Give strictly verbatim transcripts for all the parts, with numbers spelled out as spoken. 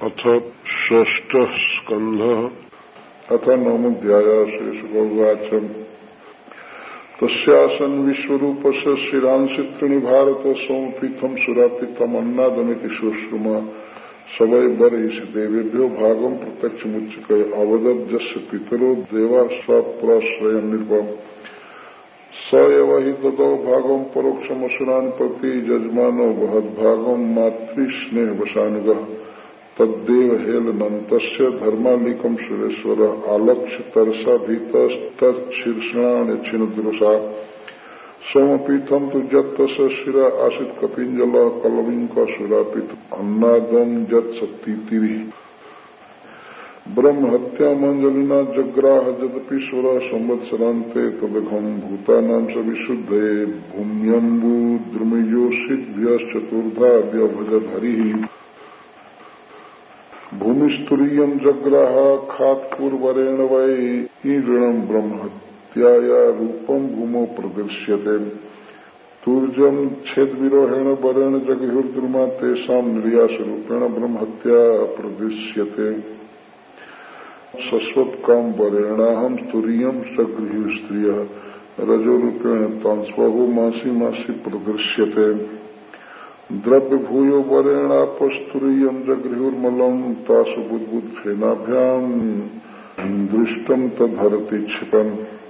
अथ षष्ठः स्कन्धः अथ नवमोऽध्यायः। श्रीशुकौवाच तस्यासन् विश्वरूपस्य शिरांसित्रिणि भारत सोमपीठम् सुरापीठम् अन्नादमिति शुश्रुम स वै बरैषि देवेभ्यो भागम् प्रत्यक्षमुच्चके अवदत् यस्य पितरो देवा स्वप्राश्रयम् नृपम् स एव हि ददौ भागम् परोक्षमसुरान् प्रति यजमानो वहद्भागम् मातृस्नेहवशानुगः तद्देव हेलनन्तस्य धर्मालिकम् सुरेश्वर आलक्ष्य तरसा भीतस्तच्छीर्षणान्यच्छिन्नदृशा सोमपीठम् तु यत्तस्य शिरा आसीत् कपिञ्जलः कलविङ्कसुरापीठ अन्नादम् यत्सतीतिरिः ब्रह्महत्यामञ्जलिना जग्राह यदपि सुरा संवत्सरान्ते तदघम् भूतानाम् स विशुद्धये भूम्यम्बुद्रुमयोषिद्भ्यश्चतुर्धा व्यभजत् हरिः भूमिस्तुरीयम् जग्राह खात्पूर्वरेण वै ईऋणम् ब्रह्महत्याया रूपम् भूमौ प्रदर्श्यते तूर्जम् छेदविरोहेण वरेण जगहुर्द्रुमा तेषाम् निर्यासरूपेण ब्रह्महत्या प्रदर्श्यते शश्वत्काम् वरेणाहम् स्तुरीयम् सगृह्य स्त्रियः रजोरूपेण तांस्वहो मासी मासी प्रदर्श्यते द्रव्य भूयो वरेणापस्तुरीयम् जगृहुर्मलम् तासु बुद्बुद्धेनाभ्याम् दृष्टम् तद्धरति क्षिपन्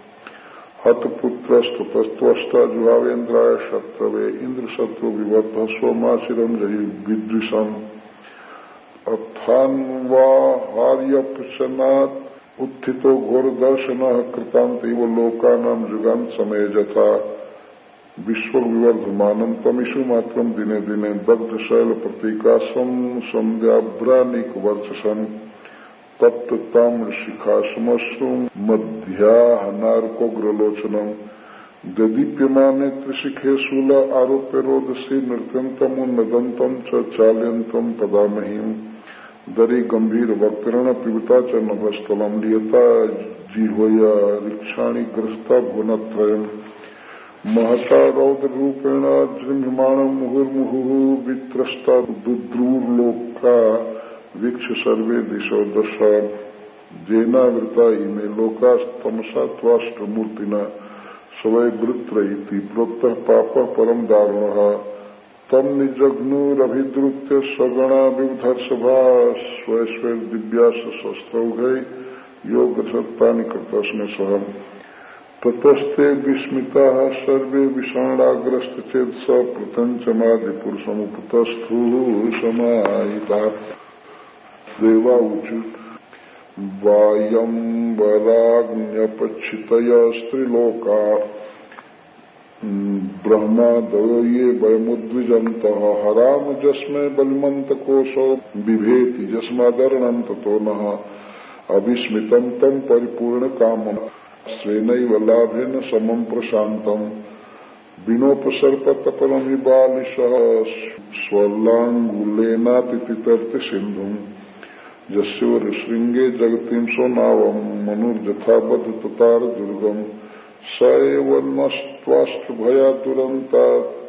हतपुत्रस्तुतस्त्वष्टा जुहावेन्द्राय शत्रवे इन्द्रशत्रु विवर्धः स्वमाशिरम् जयि विद्विषम् अथान्वाहार्यपशनात् उत्थितो घोरदर्शनः कृतान्तेव लोकानाम् जुगान् समय यथा विश्वविवर्धमानम् तमिषु मात्रम् दिने दिने दग्धशैल प्रतीकासम् सन्ध्याभ्रानिकवर्चसम् तप्तताम्रशिखाश्मश्रुम् मध्याहनार्कोग्रलोचनम् ददीप्यमाने त्रिशिखे शूल आरोप्य रोदसी नृत्यन्तमुन्नदन्तम् च चाल्यन्तम् पदामहीम् दरी गंभीर वक्तरण पिबता च नभस्थलम् लियता जिह्वया रिक्षाणि ग्रस्ता भुवनत्रयम् महता रौद्र रूपेण जृम्भमाणम् मुहुर्मुहुः वित्रस्ता दुद्रूर्लोका वीक्ष सर्वे दिशो दशा जेनावृता इमे लोकास्तमसा त्वाष्ट्रमूर्तिना सवै वृत्र इति प्रोक्तः पापः परम् दारुणः तम् निजघ्नुरभिद्रुत्य स्वगणा विवधर्षभा स्वैश्वर दिव्यास शस्त्रौघै योगसत्तानि कृतस्मै सह ततस्ते विस्मिताः सर्वे विषाणाग्रस्तचेतस प्रतञ्चमादिपुरुषमुपतस्थुः समाहिताः देवाऊचु वायम्बराग्न्यपच्छितयस्त्रिलोका ब्रह्मादयो ये वयमुद्विजन्तः हराम जस्मै बलिमन्तकोशो बिभेति जस्मादर्णम् ततो नः अविस्मितम् तम् परिपूर्णकामम् स्वेनैव लाभेन समम् प्रशान्तम् विनोपसर्पतपरमिबालिशः स्वलाङ्गुलेनातितितर्ति सिन्धुम् यस्योर श्रृंगे जगतीं सो नावम् मनुर्जथाबद्ध ततार दुर्गम् स एव नस्त्वाष्ट्रभया दुरन्ता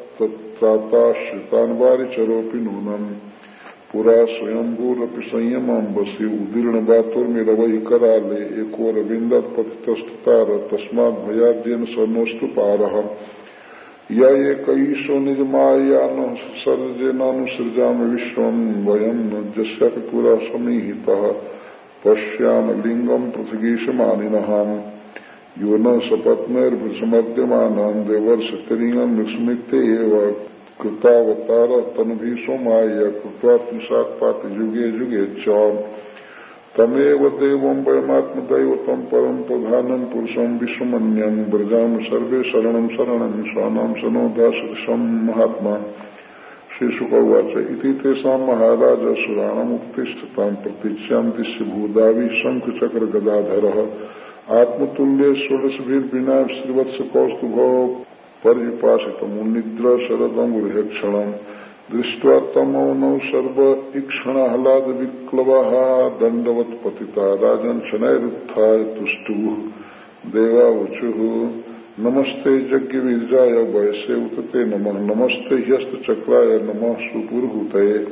तत्राताश्रितान्वारिचरोऽपि नूनम् पुरा स्वयंभूरपि संयमाम्बसि उदीर्णबातुर्मिरवैः कराले एकोरविन्दत्पतितस्तुतार तस्माद्भयाद्येन स नोऽस्तु पारः य एकैषो निजमायानः सर्जेनानुसृजामि विश्वम् वयम् नद्यस्यापि पुरा समीहितः पश्याम लिङ्गम् पृथगीशमानिनः यो न सपत्नैर्भृशमद्यमानान् देवर्षतिरिङ्गम् विस्मिते एव कृतावतारः तनुभि सोमाय कृत्वात्मसात्पाति युगे युगे च तमेव देवम् वयमात्मदैवतम् परम् प्रधानम् पुरुषम् विश्वमन्यम् व्रजाम सर्वे शरणम् शरणम् स्वानाम् सनोदासदृशम् महात्मा श्रीशुकौवाच इति तेषाम् महाराज असुराणामुपतिष्ठताम् प्रतीक्ष्यान्तिस्य भूदावि शङ्खचक्रगदाधरः आत्मतुल्ये षोडशभिर्विना श्रीवत्सकौस्तुभो पर्युपासितमुन्निद्र शरदङ्गुर्हेक्षणम् दृष्ट्वा तमौनौ सर्व ईक्षणाह्लाद विक्लवाः दण्डवत् पतिता राजन् शनैरुत्थाय तुष्टुः देवावचुः नमस्ते यज्ञवीर्याय वयसे उतते नमः नमस्ते ह्यस्तचक्राय नमः सुपुरुहूतये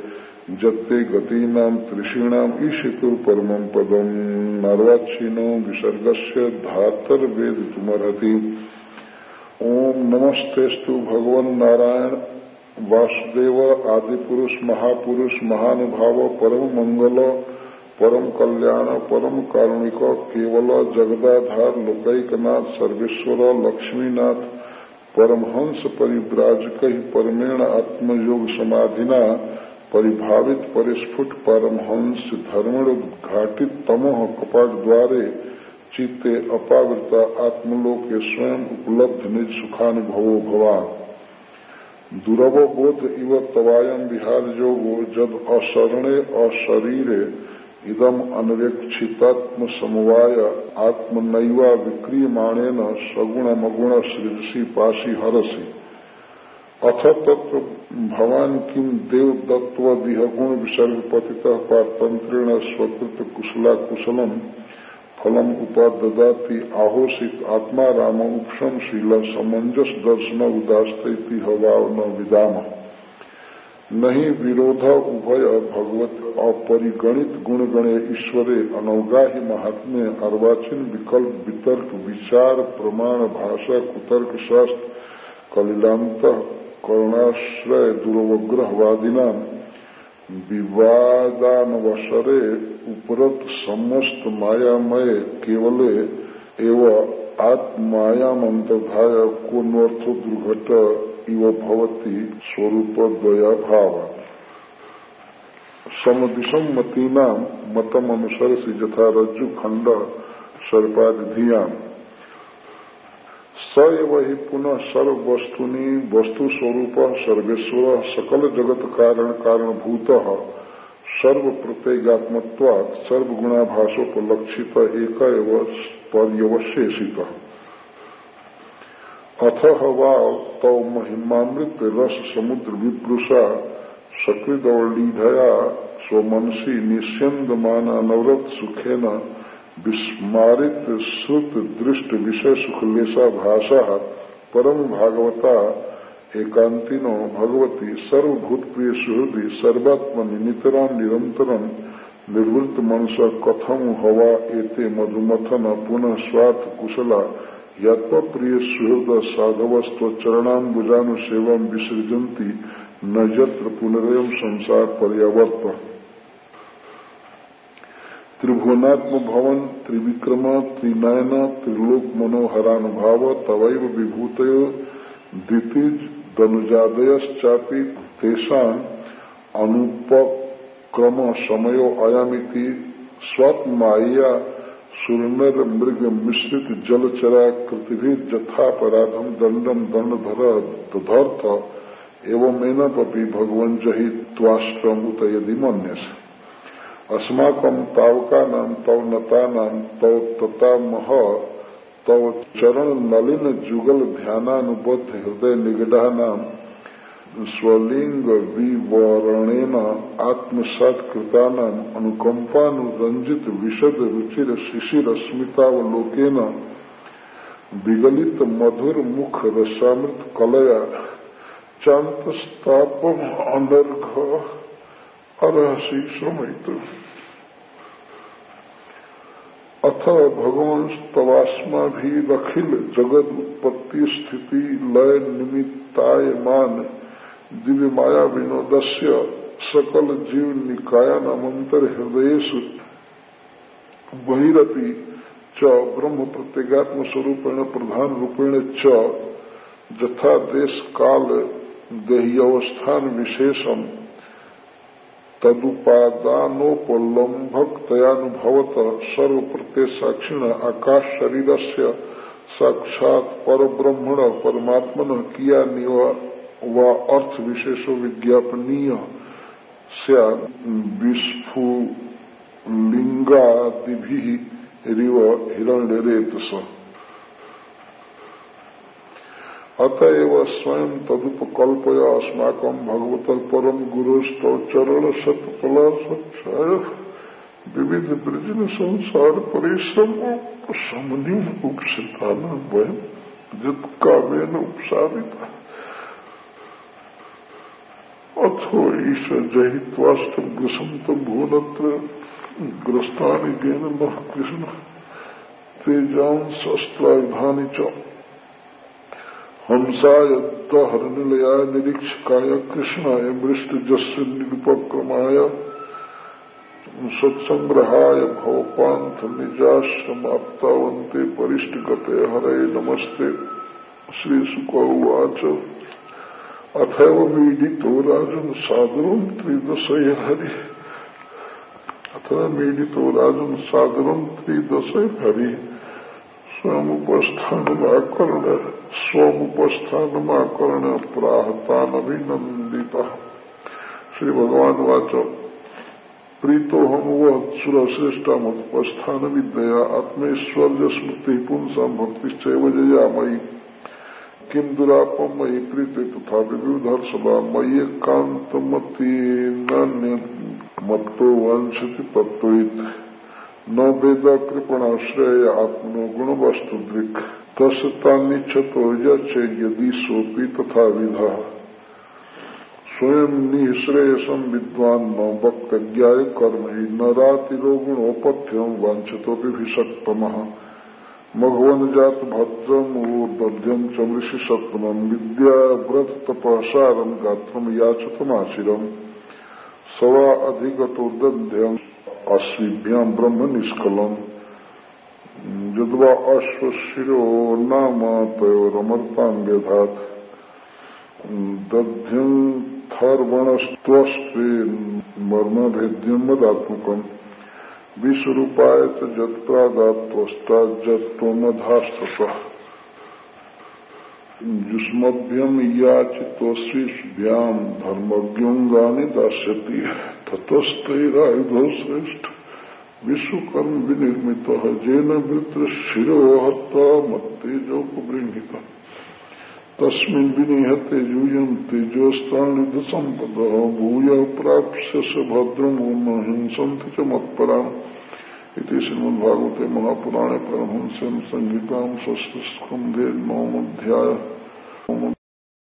जत्ते गतीनाम त्रिषीणाम ईशितु परमं पदम नार्वाचीनो विसर्गस्य धातर वेद तुमर्हति। ओम नमस्तेस्तु भगवन् नारायण वासुदेव आदिपुरुष महापुरुष महानुभाव परम मंगल परम कल्याण परम कारुणिक केवल जगदाधार लोकैकनाथ सर्वेश्वर लक्ष्मीनाथ परमहंस परिव्राजक परमेण आत्मयोग समाधिना परिभावित परिस्फुट परमहंस धर्मण उद्घाटित तमोह कपाट द्वारे चित्ते अपावृता आत्मलोके स्वयं उपलब्ध निज सुखानुभवो भवा। दुरव बोध इव तवायम विहार योगो जद अशरणे अशरीरे इदम अनवेक्षितात्म समवाय आत्मनैवा विक्रियमाणेन सगुण मगुण सृजसी पाशी हरसी। अथ तत्र भवान किम देव दत्व दिहगुण विसर्ग पतितः पारतंत्रेण स्वकृत कुशला कुशलम फलम उपाददाति आहोषित आत्मा राम उपशम शील समंजस दर्शन उदास्ती हवाव न विदाम। नहीं विरोध उभय भगवत अपरिगणित गुण गणे ईश्वरे अनौगाही महात्म्य अर्वाचीन विकल्प वितर्क विचार प्रमाण भाषा कुतर्क शास्त्र कलिलांत करुणाश्रय दुर्वग्रहवादिना विवादानवसरे उपरत समस्त मायामय केवले एवं आत्मायामंतर्धाय कोन्वर्थो दुर्घट इव भवति स्वरूप द्वया भाव। समदिशम मतीना मतम अनुसर से यथा रज्जु खंड सर्पाधियाम स एव ही पुनः सर्व वस्तुनि वस्तु स्वरूप सर्वेश्वर सकल जगत कारण कारणभूत सर्व प्रत्यगात्मत्वात् सर्वगुणाभासोपलक्षित एक एव पर्यवशेषित। अथ हवा तौ महिमामृत रस समुद्र विप्रुषा सकृदौलीढया स्वमनसी निस्यन्दमान अनवरत सुखेन विस्मारित श्रुत दृष्ट विषय सुखलेशा भाषा परम भागवता एकांतिनो भगवती सर्वभूतप्रिय सुहृदि सर्वात्मनि नितरां निरंतरं निर्वृत्त मनस कथम हवा एते मधुमथन पुनः स्वार्थ कुशला यत्प्रिय सुहृद साधवस्त्वचरणाम्बुजानुसेवां विसृजन्ति न यत्र पुनरयं संसार पर्यावर्त। त्रिभुवनात्म भवन त्रिविक्रम त्रिनयन त्रिलोक मनोहरानुभाव तवैव विभूतयो दितिज दनुजादयश्चापि तेषाम् अनुपक्रम समयो अयमिति स्वात्माया सुरनर मृग मिश्रित जलचरा कृतिभिः जथापराधम दंडम दंडधर दधर्थ एवं एनपि भगवन् जहि त्वाष्ट्रम उत यदि मन्यसे। अस्माकं तावकानां तव नतानां तव ततामह तव चरण नलिन जुगल ध्यानानुबद्ध हृदय निगडानां स्वलिंग विवरणेन आत्मसात कृतानां अनुकंपानुरंजित विशद रुचिर शिशिर स्मितावलोकेन विगलित मधुर मुख रसामृत कलया चांतस्तापम अनर्घ अरहसी श्रमित। अथ भगवान तवास्माभिरखिल जगद उत्पत्ति स्थिति लय निमित्तायमान दिव्य माया विनोदस्य सकल जीव निकायानामंतर हृदयेषु बहिरपि च ब्रह्म प्रत्यगात्म स्वरूपेण प्रधान रूपेण च यथा देश काल देह्यवस्थान विशेषम तदुपादानोपलम्भकतयानुभवत सर्व प्रत्यय साक्षिण आकाश शरीरस्य साक्षात् परब्रह्मण परमात्मन किया निवा व अर्थ विशेषो विज्ञापनीय स्यात् विस्फुलिंगादिभिः रिव हिरण्यरेतस। अतएव स्वयं तदुपकल्पय अस्माकं भगवतः परम गुरुस्तव चरण सत्फल सत्साय विविध वृजन संसार परिश्रम समनि उपसितान वयम जित्कामेन उपसारिता। अथो ईश जहित्वाष्टग्रसंत भुवनत्र ग्रस्तानि गेन नः कृष्ण तेजां शस्त्रायुधानि च हंसाय दहरनिलयाय निरीक्षकाय कृष्णाय मृष्टजस्य निरुपक्रमाय सत्संग्रहाय भवपान्थ निजाश्रमाप्तावन्ते परिष्टगते हरे नमस्ते। श्रीशुक उवाच अथैव मीडितो राजन् सादरं त्रिदशय हरि अथैव मीडितो राजन् सादरं त्रिदशय हरि स्वमुपस्थानमाकर्ण स्वमुपस्थानमाकर्ण प्राहतानभिनन्दितः। श्री भगवान वाच प्रीतो हम वह सुरश्रेष्ठा मदुपस्थान विद्या आत्मेश्वर्य स्मृति पुंसा भक्तिश्चैव जया मयि किम दुरापम मयि प्रीति तथा विविधर्षभा मयि एकांतमति नान्य मत्तो वांछति तत्त्ववित् न वेद कृपणाश्रय आत्मनो गुण वस्तु दृक् तस्तानिच्छतो यच्चे यदि सोपि तथा विधा स्वयं निःश्रेयसं विद्वान न वक्तज्ञाय कर्म ही न रातिरो गुणोपथ्यम वांछतोपि भिषक्तमः मघवन जात भद्रम ऊर्दध्यम च ऋषि सत्तमम विद्या व्रत तपसारम गात्रम याचतमाचिरम सवा अधिगतो दध्यम अश्विभ्याम ब्रह्म निष्कलम यद्वा अश्वशिरो नाम तयोरमर्तां व्यधात दध्यं थर्वणस्त्वस्त्वे मर्मभेद्यं मदात्मकम् विश्वरूपाय च जत्प्रादात्वस्ताज्जत्वमधास्ततः युष्मभ्यं याचितोऽश्विभ्यां धर्मज्ञोऽङ्गानि दास्यति ततस्तैरायुधो श्रेष्ठ विश्वकर्म विनिर्मितः येन वृत्रशिरो हत्वा मत्तेजोपगृह्णितः तस्मिन् विनिहते यूयं तेजोस्त्राणिधसम्पदः भूयः प्राप्स्यस्य भद्रं न हिंसन्ति च मत्पराम्। इति श्रीमद्भागवते महापुराणे परमहंस्यां संहितां षष्ठस्कन्धे नवमोऽध्यायः।